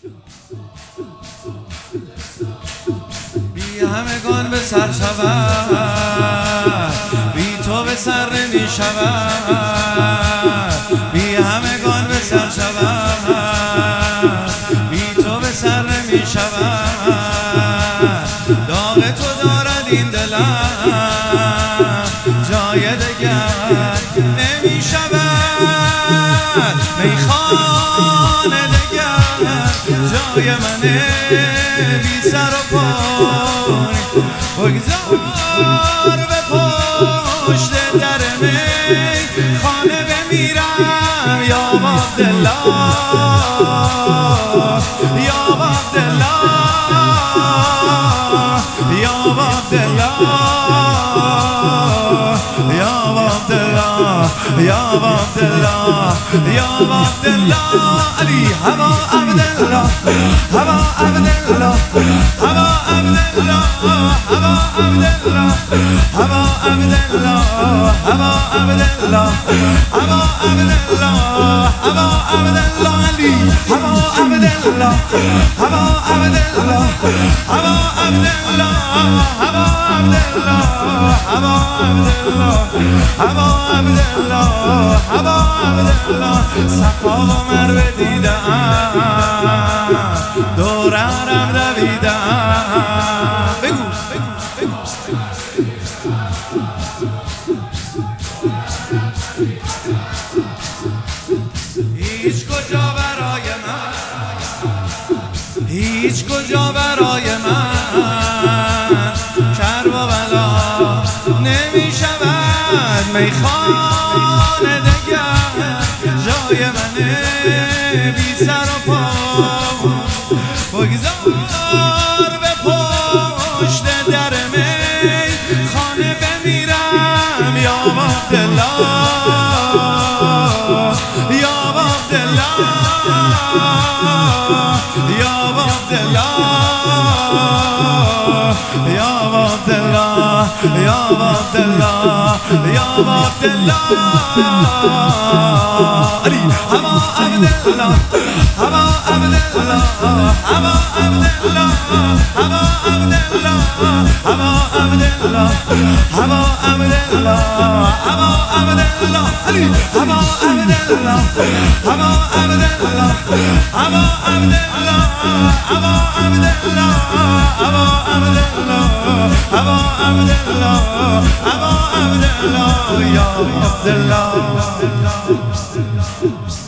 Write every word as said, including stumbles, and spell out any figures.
بی همگان به سر شود، بی تو به سر نمی شود. بی همگان به سر شود، بی تو به سر نمی شود. داغ تو دارد این دلم، جای دگر نمی شود. میخانه دگر جای منه، بی سر و پای بگذار به پشت در می خانه بمیرم. یا عبدالله، یا عبدالله، یا عبدالله، یا عبدالله، یا عبدالله، یا عبدالله. علی هوا عبدالله، هوا عبدالله، هوا عبدالله، هوا عبدالله، هوا عبدالله، هوا عبدالله، هوا عبدالله، هوا عبدالله. علی هوا عبدالله، هوا عبدالله، هوا عبدالله، هوا عبدالله، هوا عبدالله، هوا عبدالله، هوا عبدالله. صفا و مروه دیدم، دور حرم دویدم. بگو بگو هیچ کجا برای من، هیچ کجا برای من کربلا نمی شود. میخانه دگر جای منه، بی سر و پا بگذار به پشت در می خانه بمیرم. یا عبدالله، یا عبدالله، یا عبدالله، یا عبدالله، یا عبدالله، یا عبدالله. علی هوا عبدالله، هوا عبدالله، هوا عبدالله، هوا عبدالله، هوا عبدالله، هوا عبدالله، هوا عبدالله. علی هوا عبدالله، هوا عبدالله، هوا عبدالله، هوا عبدالله، هوا عبدالله، هوا عبدالله، هوا عبدالله. یا عبدالله.